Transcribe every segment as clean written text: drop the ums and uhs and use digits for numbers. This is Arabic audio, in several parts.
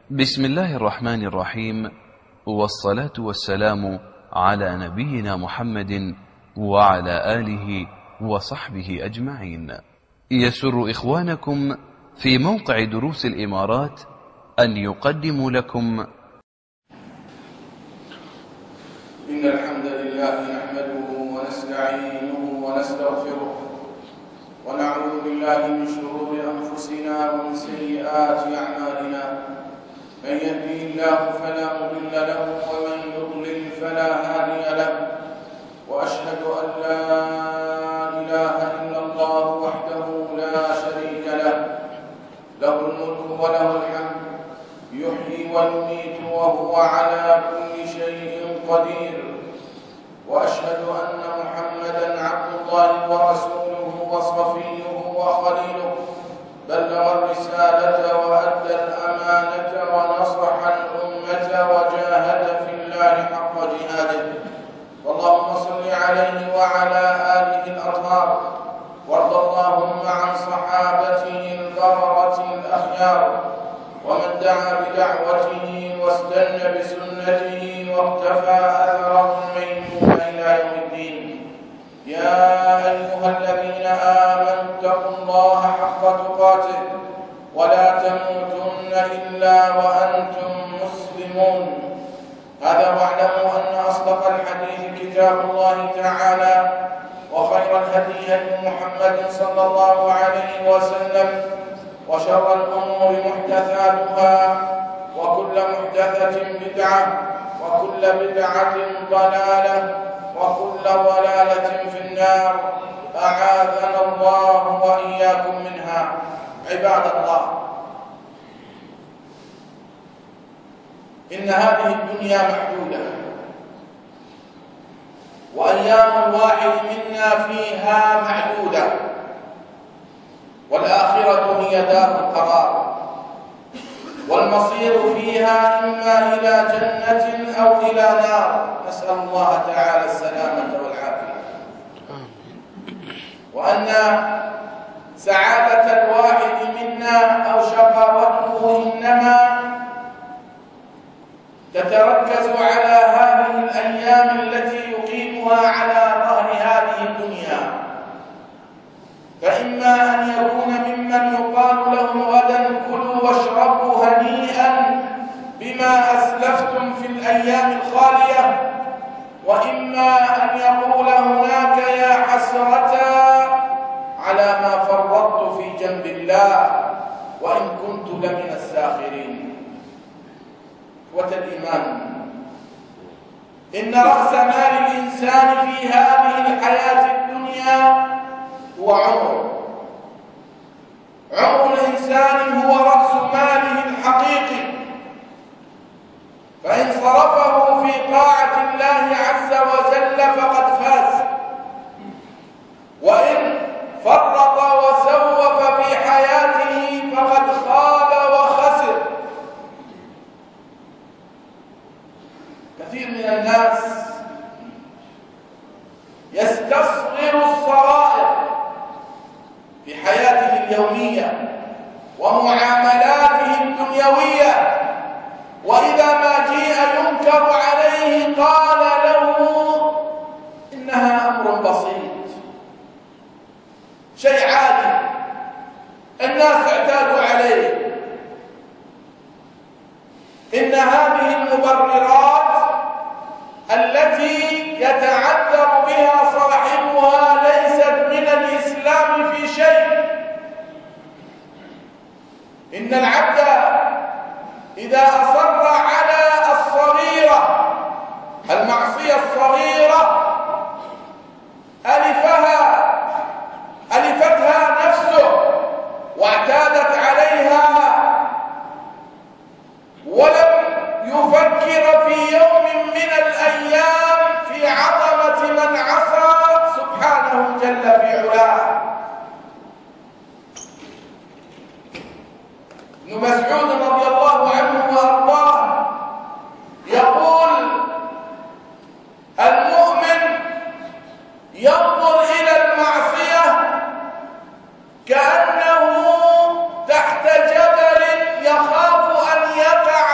بسم الله الرحمن الرحيم، والصلاة والسلام على نبينا محمد وعلى آله وصحبه أجمعين. يسر إخوانكم في موقع دروس الإمارات أن يقدموا لكم إن الحمد لله نحمده ونستعينه ونستغفره ونعوذ بالله من شرور أنفسنا ومن سيئات أعمالنا. من يهده الله فلا مضل له ومن يضلل فلا هادي له، وأشهد أن لا إله إلا الله وحده لا شريك له، له الملك وله الحمد، يحيي ويميت وهو على كل شيء قدير. وأشهد أن محمدًا عبد الله ورسوله وصفيه وخليله، بلغ الرسالة وأدى الأمانة ونصح الأمة وجاهد في الله حق جهاده. اللهم صل عليه وعلى آله الأطهار، وارض اللهم عن صحابته البررة الأخيار، ومن دعا بدعوته واستنى بسنته واقتفى أثرهم ميمون إلى يوم الدين. يا أيها الذين آمنوا اتقوا الله حق تقاته ولا تموتن إلا وأنتم مسلمون. هذا واعلموا أن أصدق الحديث كتاب الله تعالى، وخير الهدي هدي محمد صلى الله عليه وسلم، وشر الأمور محدثاتها، وكل محدثة بدعة، وكل بدعة ضلالة، وكل ضلالة في النار، أعاذنا الله وإياكم منها. عباد الله، إن هذه الدنيا محدودة، وأيام الواحد منا فيها محدودة، والآخرة هي دار القرار، والمصير فيها إما إلى جنة أو إلى نار، نسأل الله تعالى السلامة والعافية. وأن سعادة الواحد منا أو شقاوته إنما تتركز على هذه الأيام التي يقيمها على ظهر هذه الدنيا، فإما أن يكون ممن يقال له غدا كلوا واشربوا هنيئا بما أسلفتم في الأيام الخالية، وإما أن يقول هناك يا حسرة على ما فرطت في جنب الله وإن كنت لمن الساخرين. إخوة الإيمان، إن رأس مال الإنسان في هذه الحياة الدنيا هو عمر الإنسان هو رأس ماله الحقيقي، فإن صرفه في طاعة الله عز وجل فقد فاز، وإن فرط وسوف في حياته فقد خاب وخسر. كثير من الناس يستصغر الصغائر في حياته اليومية ومعاملاته الدنيوية، وإذا ما جيء ينكر عليه قال له إنها أمر بسيط، شيء عادي، الناس اعتادوا عليه. إن هذه المبررات التي يتعذر بها صاحبها ليست من الإسلام في شيء. إن العبد إذا أصر على الصغيرة، المعصية الصغيرة، ألفتها نفسه واعتادت عليها، ولم يفكر في يوم من الأيام في عظمة من عصى سبحانه جل في علاه. ابن مسعود رضي الله عنه وأرضاه يقول: المؤمن ينظر إلى المعصية كأنه تحت جبل يخاف أن يقع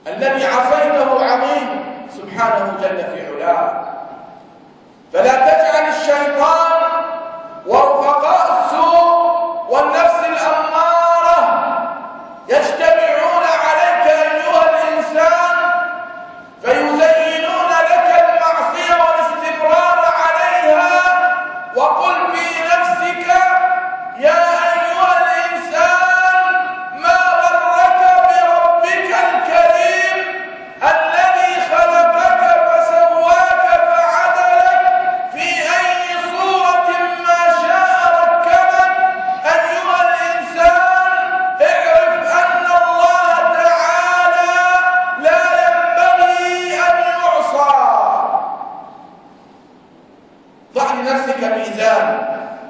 الذي عصيته عظيم سبحانه جل في علاه. فلا تجعل الشيطان ورفقاء السوء والنفس الأمارة يجتمعون عليك أيها الإنسان فيزينون لك المعصية والاستمرار عليها. وقل في نفسك يا أيها الإنسان ما غرك بربك الكريم الذي خلقك فسواك فعدلك في أي صورة ما شاء ركبك. أيها الإنسان اعرف أن الله تعالى لا ينبغي أن يعصى. ضع لنفسك ميزان،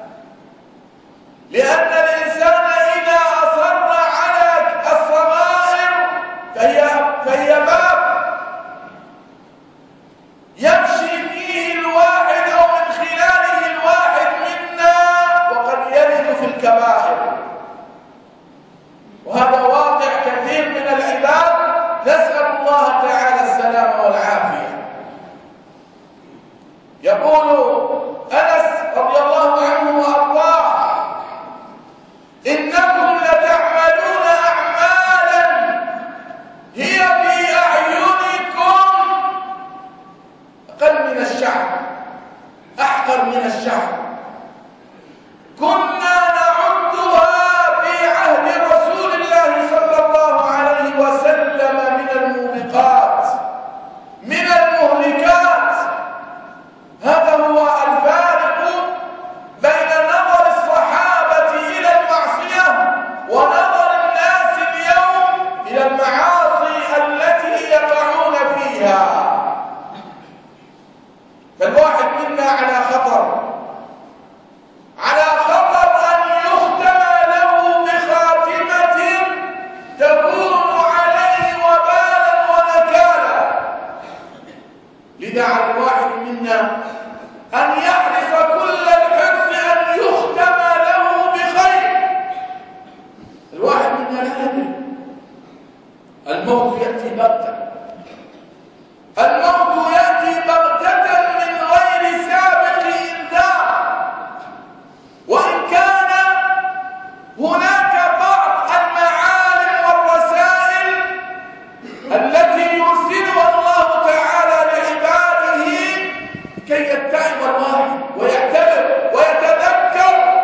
لأن الإنسان إذا أصر على الصغائر فهي باب يمشي فيه الواحد أو من خلاله الواحد منا وقد يلد في الكبائر، وهذا واقع كثير من العباد. نسأل الله تعالى السلامة والعافية. يقول أنس رضي الله عنه وأرضاه: إنكم لتعملون أعمالا هي في أعينكم أقل من الشعر، أحقر من الشعر، كنا نعدها في عهد رسول الله صلى الله عليه وسلم من الموبقات من المهلكات. هذا هو الفارق بين نظر الصحابة إلى المعصية ونظر الناس اليوم إلى المعاصي التي يقعون فيها. فالواحد منا على خطر أن يختم له بخاتمة تكون عليه وبالا ونكالا. لذا على الواحد منا أن يحرص كل الحرص أن يختم له بخير. الواحد منا لا يدري، الموت يأتي بغتة، الموت يأتي بغتة من غير سابق إنذار. وإن كان هناك بعض المعالم والرسائل التي يرسلها الله تعالى لعباده كي يتعظ الواحد ويعتبر ويتذكر.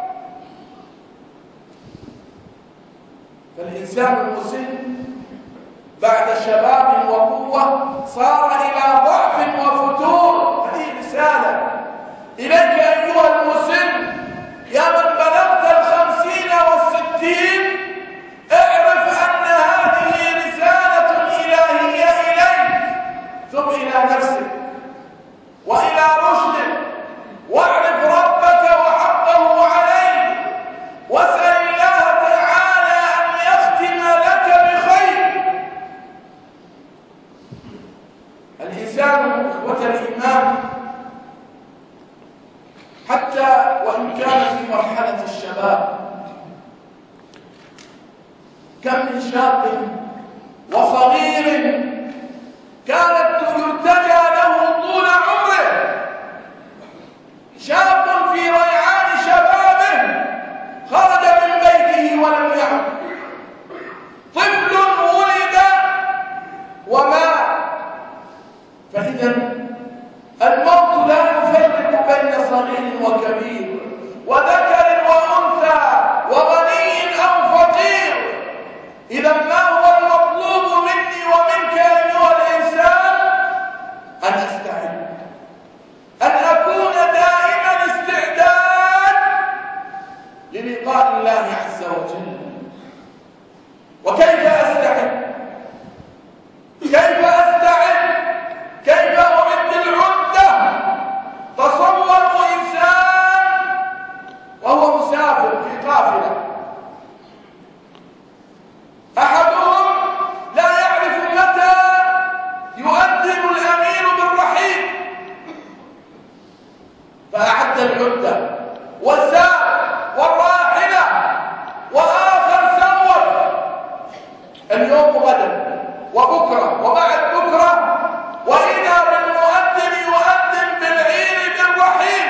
فالإنسان المسن بعد شباب وقوة صار إلى ضعف وفتور. هذه رسالة إليك أيها المسن يا من بلغت 50 و60. اعرف أن هذه رسالة إلهية إليك. ثم إلى نفسك وإلى رشدك، واعرف ربك وحقه عليك، واسأل الله تعالى أن يختم لك بخير. الإنسان إخوة الإيمان حتى وإن كان في مرحلة الشباب، كم من شاب وصغير كانت يرتجى له طول عمره، شاب في ريعان شبابه خرج من بيته ولم يعد، طفل ولد ومات. فإذا الموت لا يفرق بين صغير وكبير وذكر وأنثى وغني أو فقير. إذا ما هو المطلوب مني وبكرة وبعد بكرة، وإذا بالمؤذن يؤذن بالعير بالرحيل.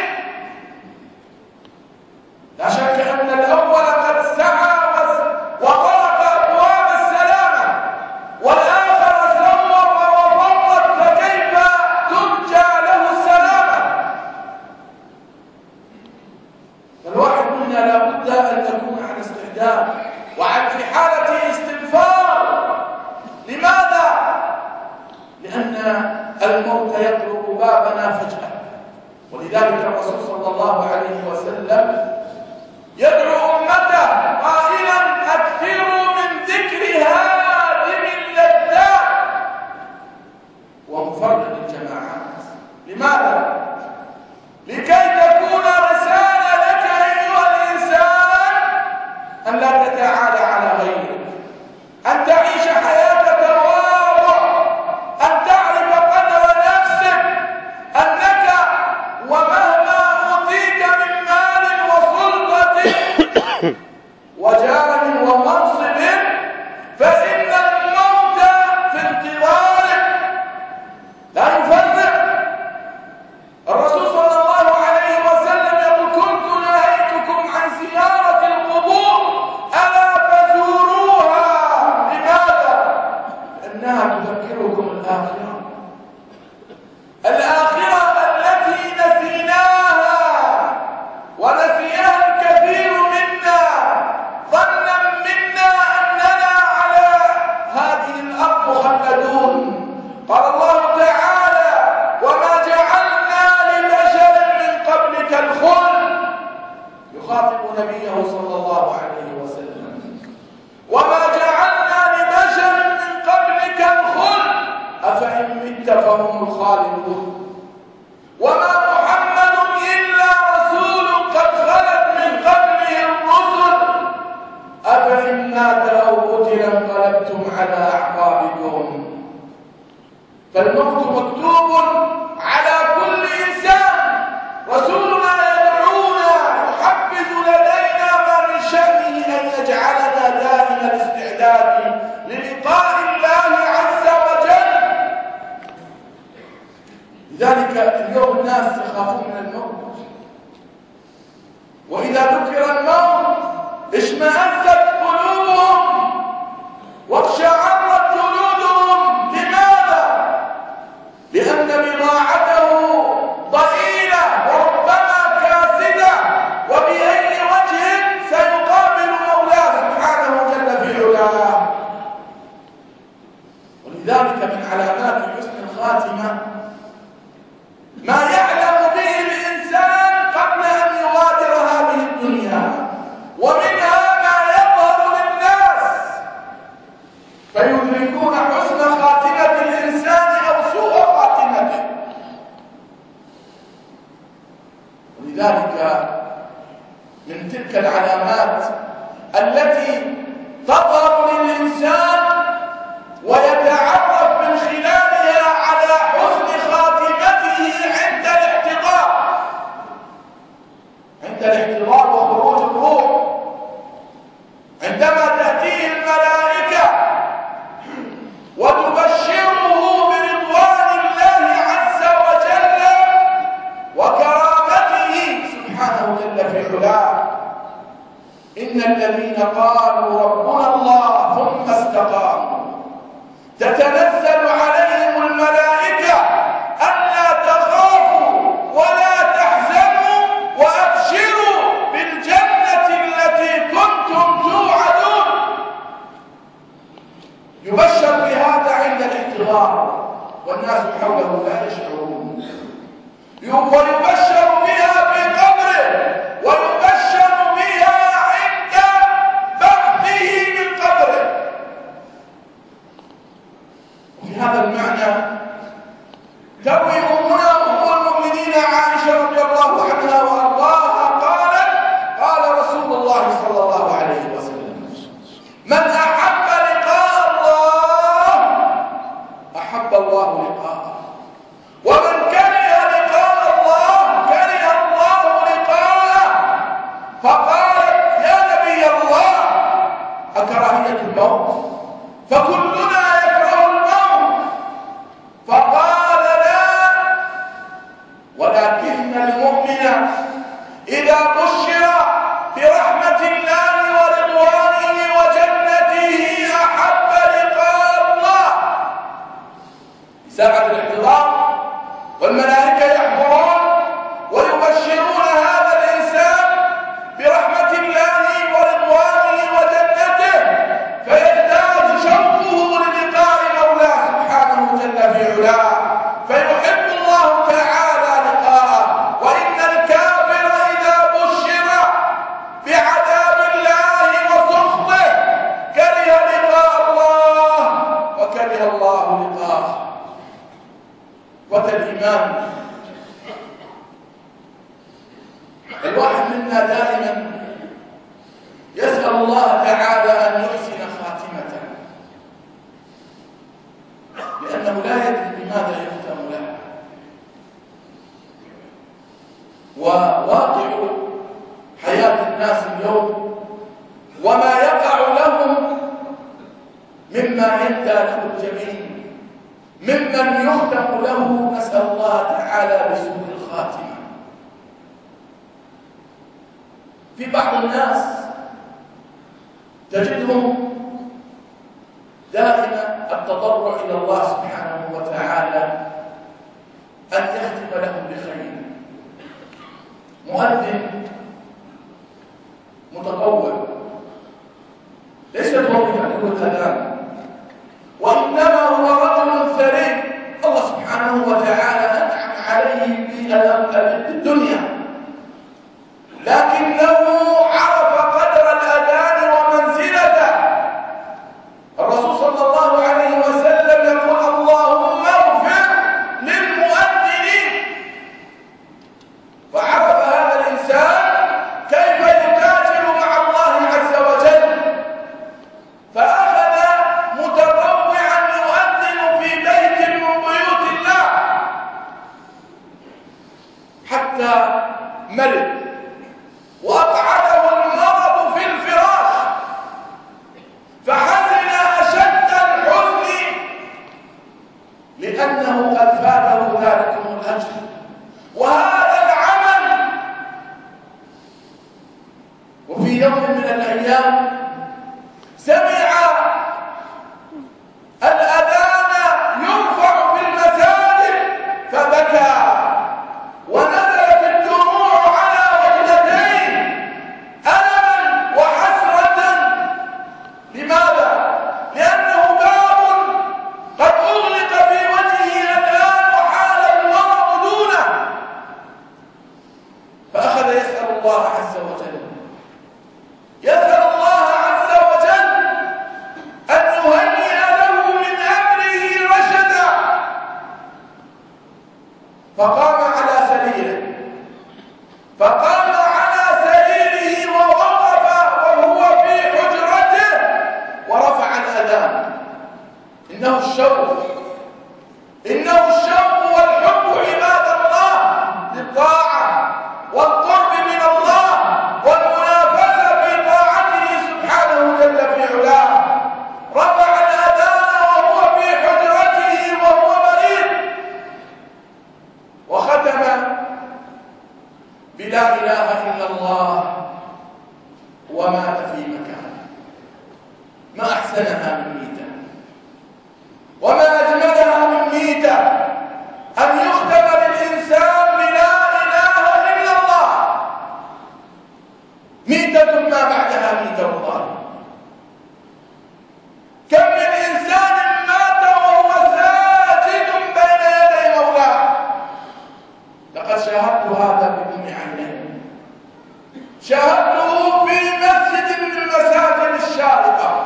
لا شك أن الأول قد سعى وطرق أبواب السلامة، والآخر سوق وفرط، فكيف ترجى له السلامة؟ فالواحد منا لا بد أن يكون عن استعداد وعن في حالة استنفار. لماذا؟ لأن الموت يطرق بابنا فجأة، ولذلك الرسول صلى الله عليه وسلم يدعو أمته قائلا: أكثروا من ذكر هادم اللذات ومفرق الجماعات. لماذا؟ لكي تكون رسالة لك أيها الإنسان أن لا تتعالى على غيرك، أن تعيش حياة تواضع، أن تعرف قدر نفسك، أنك ومهما أوتيت من مال وسلطة وجاه ومنصب فإن الموت في انتظارك. لا نفرق. الرسول صلى الله عليه وسلم يقول: كنت نهيتكم عن زيارة القبور ألا فزوروها. لماذا؟ لأنها تذكركم الآخرة، الآخرة التي نسيناها ونسيها الكثير منا، ظنا منا أننا على هذه الأرض مخلدون. قال الله تعالى: وما جعلنا لبشر من قبلك الخلد. يخاطب نبيه صلى الله عليه وسلم: وما جعلنا لبشر من قبلك الخلد أفإن مت فهم الخالدون. وما محمد إلا رسول قد خلت من قبله الرسل أفإن مات أو قتل انقلبتم على أعقابكم. فالموت مكتوب على كل إنسان. رسولنا يدعونا، يحبذ لدينا ما من شأنه أن يجعلنا دائما الاستعداد للقاء الله عز وجل. لذلك اليوم الناس يخافون من الموت، وإذا ذكر الموت اشمأزت قلوبهم واقشعرت جلودهم. لماذا؟ لأن بضاعته ضئيلة وربما كاسدة، وبأي وجه سيقابل مولاه سبحانه جل في علاه. ولذلك من علامات حسن الخاتمة ما يعلم به الإنسان قبل أن يغادر هذه الدنيا، ومنها ما يظهر للناس فيدركون حسن خاتمة الإنسان أو سوء خاتمته. ولذلك من تلك العلامات التي تظهر للإنسان ويتعرف من خلالها على حسن خاتمته عند الاحتضار وخروج الروح، عندما تأتيه الملائكة وتبشره برضوان الله عز وجل وكرامته سبحانه جل في علاه. إن الذين قالوا ربنا الله ثم استقاموا تتنزل عليهم الملائكة ألا تخافوا ولا تحزنوا وأبشروا بالجنة التي كنتم توعدون. يبشر بهذا عند الاحتضار والناس حوله لا يشعرون، ويبشر بها في قبره، ويبشر بها عند بعثه من قبره. وفي هذا المعنى تروي أمنا أم المؤمنين عائشة رضي الله عنها وأرضاها قالت: قال رسول الله صلى الله عليه وسلم: من أحب لقاء الله أحب الله لقاءه، ومن كره لقاء الله كره الله لقاءه. فقالت: يا نبي الله أكراهية الموت؟ فكلنا يكره الموت. ساعة الاحتضار، والملائكة يحضرون ويبشرون هذا الإنسان برحمة الله ورضوانه وجنته، فيزداد شوقه للقاء مولاه سبحانه جل في علاه، فيحب الله تعالى لقاءه. وإن الكافر إذا بشر بعذاب الله وسخطه كره لقاء الله وكره الله لقاءه. والإيمان، الواحد منا دائما يسأل الله تعالى أن يحسن خاتمته، لأنه لا يدري بماذا يختم له. وواقع حياة الناس اليوم وما يقع لهم مما يندى له الجميع ممن يختم له، نسأل الله تعالى بسوء الخاتمة. في بعض الناس تجدهم دائما التضرع إلى الله سبحانه وتعالى أن يختم لهم بخير. مؤذن متطوع ليست وظيفته الأذان، وإنما هو رجل ثري الله سبحانه وتعالى أنعم عليه في الدنيا، لكنه عرف قدر الأذان ومنزلته. الرسول صلى الله عليه وسلم يقول اللهم اغفر للمؤذنين، فعرف هذا الإنسان كيف يتاجر مع الله عز وجل، فأخذ متطوعا يؤذن في بيت من بيوت الله حتى مرض وأقعده المرض في الفراش، فحزن أشد الحزن لأنه قد فاته ذلكم الأجر وهذا العمل. وفي يوم من الأيام سمع الأذان يرفع في المساجد فبكى ونزلت الدموع على وجنتيه ألما وحسرة. لماذا؟ لأنه باب قد أغلق في وجهه الآن وحال المرض دونه، فأخذ يسأل الله عز وجل، يسأل الله عز وجل أن يهيئ له من أمره رشدا، فقام على سريره ووقف وهو في حجرته ورفع الأذان. إنه الشوق والحب عباد الله للطاعة والقرب من الله والمنافسة في طاعته سبحانه جل في علاه. رفع الأذان وهو في حجرته وهو مريض، وختم بلا إله إلا الله ومات في مكانه. ما أحسنها من ميتة وما أجملها من ميتة، أن يختم للإنسان بلا إله إلا الله، ميتة ما بعدها ميتة والله. كم من إنسان مات وهو ساجد بين يدي مولاه. لقد شاهدت هذا بأم عيني، شاهدته في مسجد من المساجد الشارقة،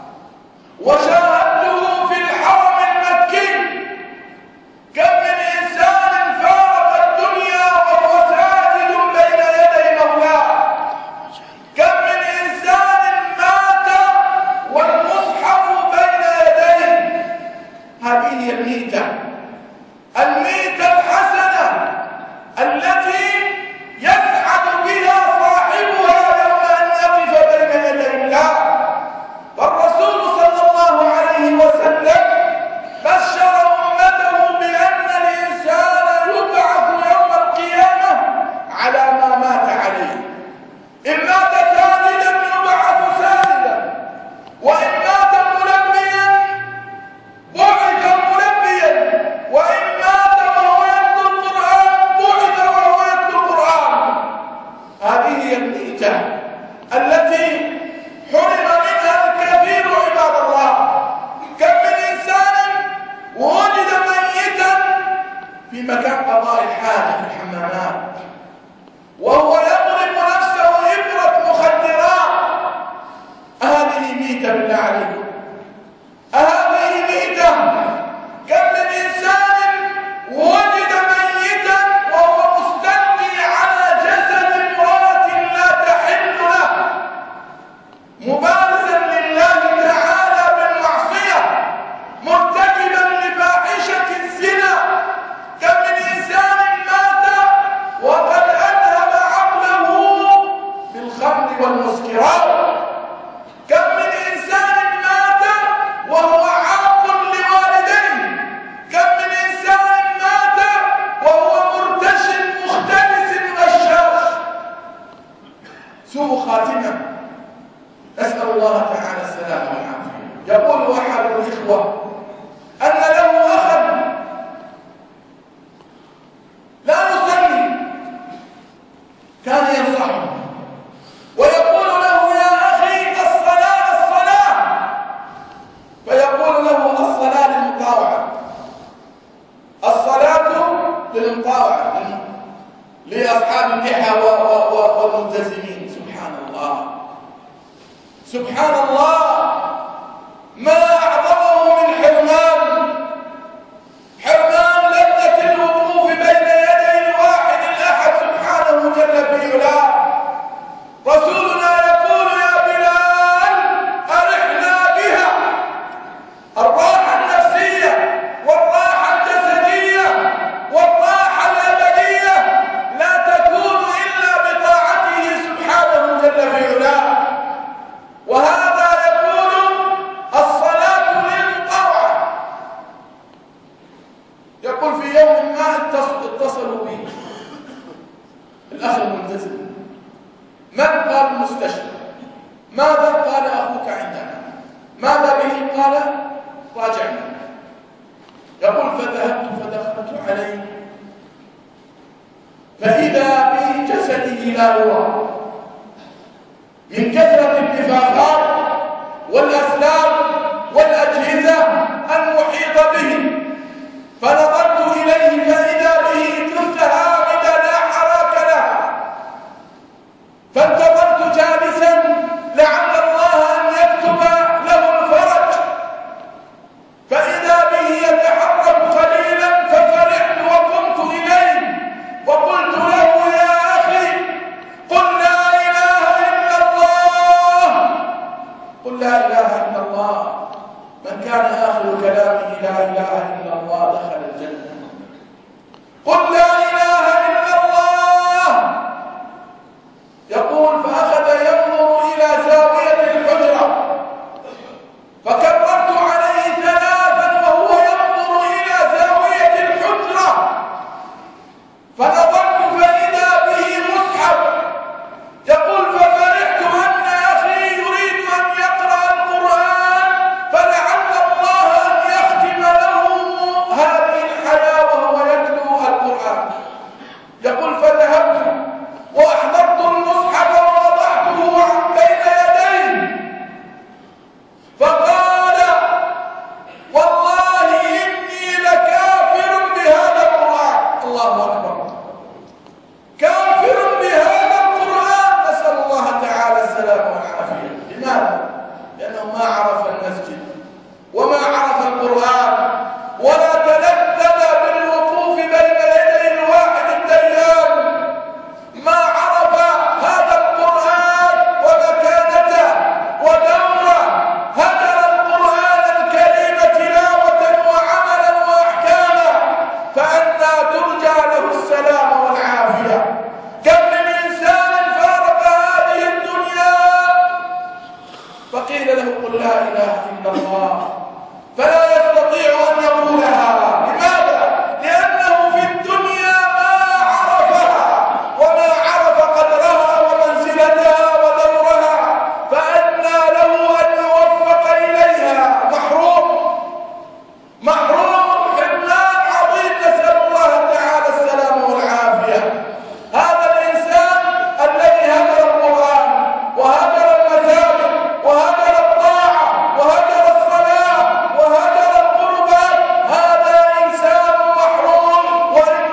وشاهدته في الحرم المكي. كم من إنسان فارق الدنيا وهو ساجد بين يدي مولاه. كم من إنسان مات والمصحف بين يديه. هذه هي الميتة الحسنة التي يسعد بها صاحبها يوم أن يقف بين يدي الله. والرسول صلى الله عليه وسلم بشر أمته بأن الإنسان يبعث يوم القيامة على ما مات عليه. إن مات ساجدا يبعث ساجدا، وإن مات ملبيا بعث ملبيا، مكان قضاء الحاجة في الحمامات، وهو يضرب نفسه إبرة مخدرات. أهذه ميتة بالله عليكم؟ أهذه ميتة؟ كم من إنسان وجد ميتا وهو مستلقي على جسد امرأة لا تحل له، مبارزا لله تعالى بالمعصية، مرتكبا لفاحشة الزنا. كم من إنسان مات وقد أذهب عقله بالخمر والمسكرات. كم من إنسان مات وهو عاق لوالديه. كم من إنسان مات وهو مرتش مختلس غشاش. سوء خاتمة، نسأل الله تعالى السلامة والعافية. يقول أحد الإخوة أن له أخا لا يصلي، كان ينصحه ويقول له يا أخي الصلاة الصلاة، فيقول له الصلاة للمطاوعة، الصلاة للمطاوعة لأصحاب اللحى والملتزمين. سبحان الله، سبحان الله، ما أعظمه من حرمان لذة الوقوف بين يدي الواحد الأحد سبحانه جل في علاه. رسولنا يقول يا بلال أرحنا بها. الراحة النفسية والراحة الجسدية والراحة الأبدية لا تكون إلا بطاعته سبحانه جل في علاه. وهذا يقول الصلاة للمطاوعة. يقول في يوم ما اتصلوا به الأخ الملتزم، من؟ قال المستشفى. ماذا؟ قال أخوك عندنا. ماذا به؟ قال راجعنا. يقول فذهبت فدخلت عليه فإذا بجسده لا يرى من كثرة الانتفاخات والأسلام والأجهزة المحيطة به. فنظرت إليه فإذا به جثة هامدة لا حراك لها. فانتظرت جالسا لعل الله أن يكتب له الفرج، فإذا به يتحرك قليلا ففرحت وقمت إليه وقلت له يا أخي قل لا إله إلا الله، قل لا إله إلا الله. من كان آخر كلامه لا إله إلا الله دخل الجنة. قل لا إله إلا الله. يقول فأخذ ينظر إلى زاوية الحجرة، فكررت عليه ثلاثا وهو ينظر إلى زاوية الحجرة، فنظرت فإذا به مصحف. يقول ففرحت أن أخي يريد أن يقرأ القرآن فلعل الله أن يختم له هذه الحياة وهو يتلو القرآن. يقول فذهبت وأحضرت المصحف ووضعته بين يديه، فقال والله إني لكافر بهذا القرآن. الله أكبر، كافر بهذا القرآن. نسأل الله تعالى السلامة والعافية. لماذا؟ لأنه ما عرف المسجد وما عرف القرآن ولا تلذذ بالوقوف بين يدي الواحد الديان. ما عرف هذا القرآن ومكانته ودوره، هجر القرآن الكريم تلاوة وعملا وأحكاما، فأنى ترجى له السلام والعافية. كم من إنسان فارق هذه الدنيا فقيل له قل لا إله إلا الله فلا يستطيع أن يقولها. لماذا؟ لأنه في الدنيا ما عرفها وما عرف قدرها ومنزلتها ودورها، فأنى له أن يوفق إليها. محروم حرمان عظيم. نسأل الله تعالى السلامة والعافية. هذا الإنسان الذي هجر القرآن وهجر المساجد وهجر الطاعة وهجر الصلاة وهجر القربات، هذا إنسان محروم. وإن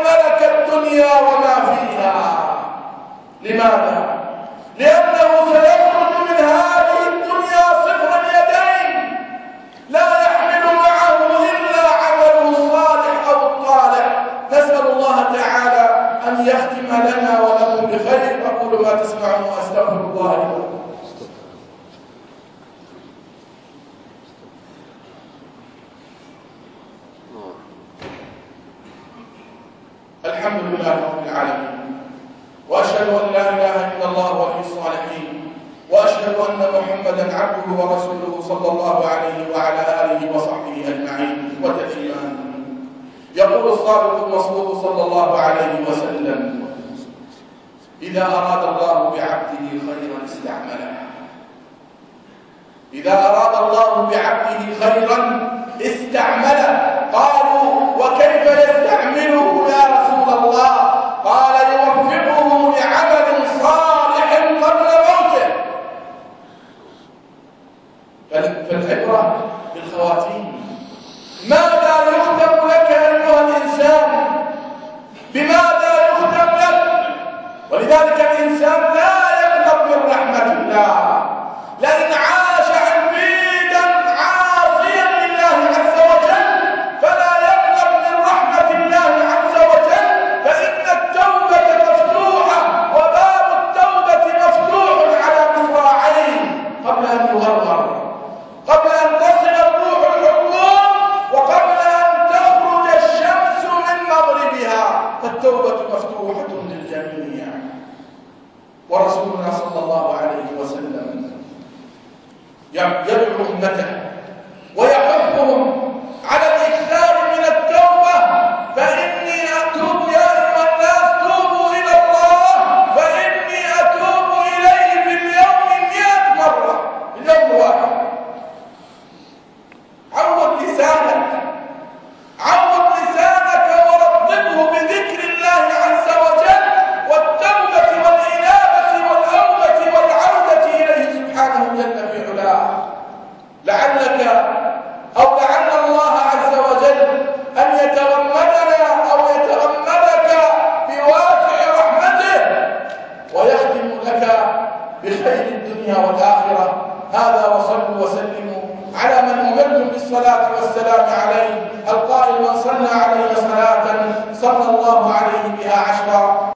الحمد لله رب العالمين، وأشهد أن لا إله إلا الله ولي الصالحين، وأشهد أن محمدا عبده ورسوله صلى الله عليه وعلى آله وصحبه أجمعين وتسليما. يقول الصادق المصدوق صلى الله عليه وسلم: إذا أراد الله بعبده خيرا استعمله. إذا أراد الله بعبده خيرا استعمله. قالوا: وكيف يستعمله يا رسول الله؟ قال: يوفقه لعمل صالح قبل موته. فالعبرة بالخواتيم. ماذا يختم لك أيها الإنسان؟ بماذا يختم لك؟ ولذلك الإنسان لا يقنط من رحمة الله. لئن عاش عبيدا عاصيا لله عز وجل فلا يقنط من رحمة الله عز وجل، فإن التوبة مفتوحة، وباب التوبة مفتوح على مصراعين قبل أن يغرغر، قبل أن تصل الروح الحلقوم، وقبل أن تخرج الشمس من مغربها، فالتوبة مفتوحة للجميع. ورسولنا صلى الله عليه وسلم يدعو أمته ويحثهم على الإكثار من التوبة. فإني أتوب يا أيها الناس توبوا إلى الله، فإني أتوب إليه في اليوم 100 مرة، اليوم واحد. عود لسانك، عود لسانك ورطبه بذكر الله عز وجل والتوبة والإنابة والأوبة والعودة إليه سبحانه جل في علاه. لعلك أو لعل الله عز وجل أن يتغمدنا أو يتغمدك بواسع رحمته ويختم لك بخير الدنيا والآخرة. هذا وصلوا وسلموا على من أمرتم بالصلاة والسلام عليه، القائل: من صلى عليه صلاة صلى الله عليه بها 10.